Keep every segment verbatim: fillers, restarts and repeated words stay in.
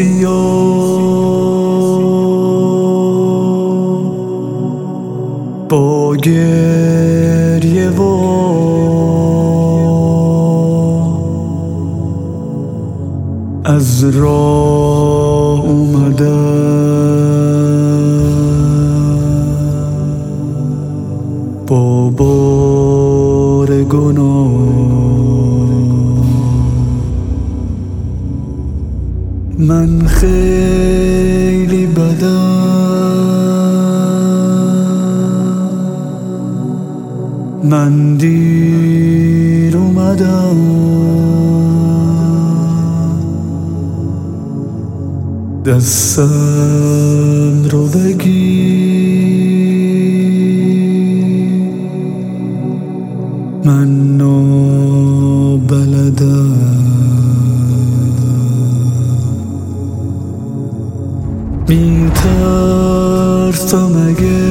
سیاه با گریه و از راه اومدم با بار گناه. من خیلی بدم، من دیر اومدم، دستم رو بگیر، من نابلدم. میترسم اگه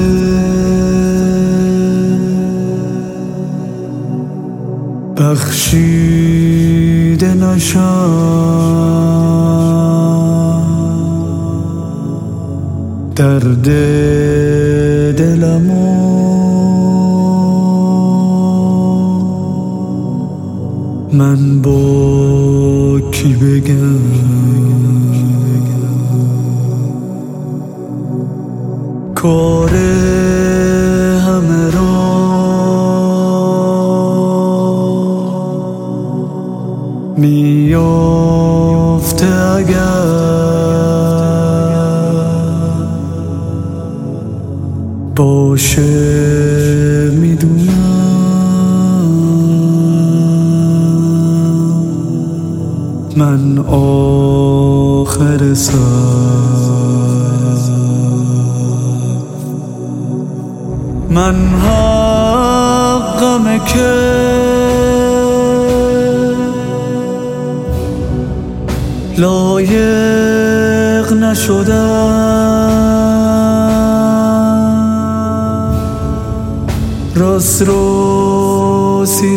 بخشیده نشم، درد دلمو من با کی بگم؟ کار همه را میافته اگر باشه، میدونم من آخر سر، من حقمه که لایق نشدم، راست راستی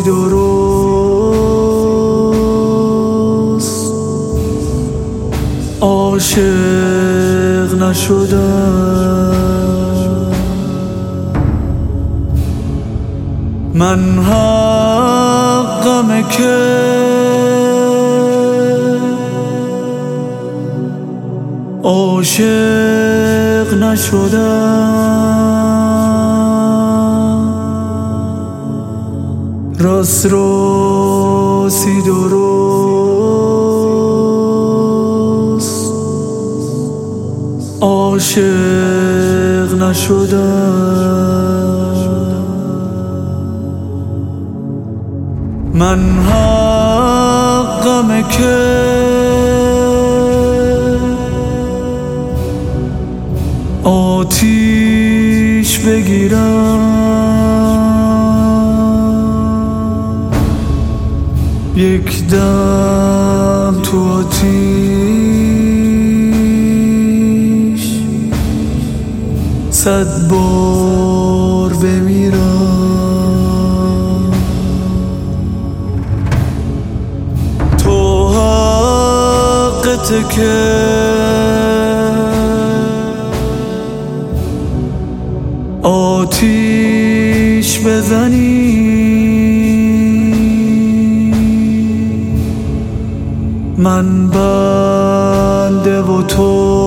درست عاشق نشدم. من حقمه که عاشق نشدم، راست راستی درست عاشق نشدم. من حقمه که آتیش بگیرم، یک دم تو آتیش صد بار بمیرم. تو حقته که آتیش بزنی، من بنده و تو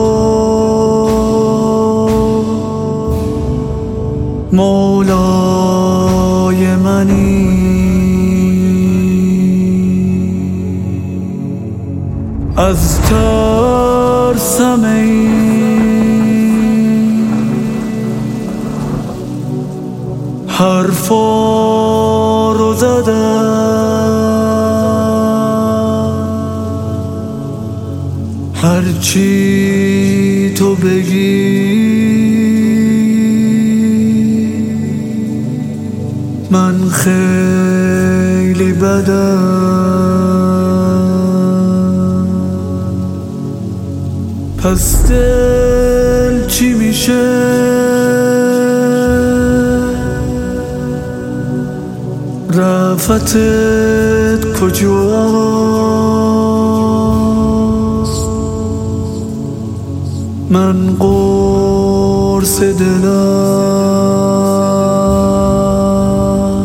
مولای منی. از ترسم این حرفا رو زدم، هرچی تو بگی من خیلی بدم. پس دل چی میشه؟ رفتت کجاست؟ من قرص دلم،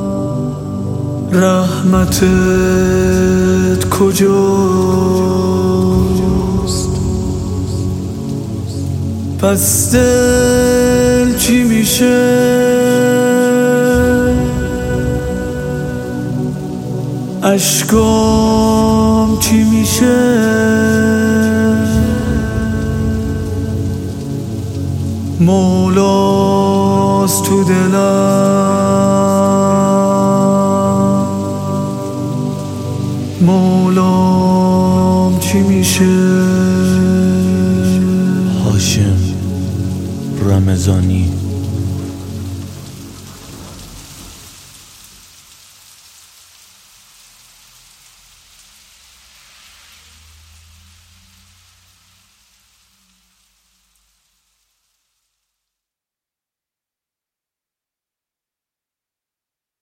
رحمتت کجاست؟ پس دل چی میشه؟ اشکام چی میشه؟ مولاست تو دلم، مولام چی میشه؟ هاشم رمضانی.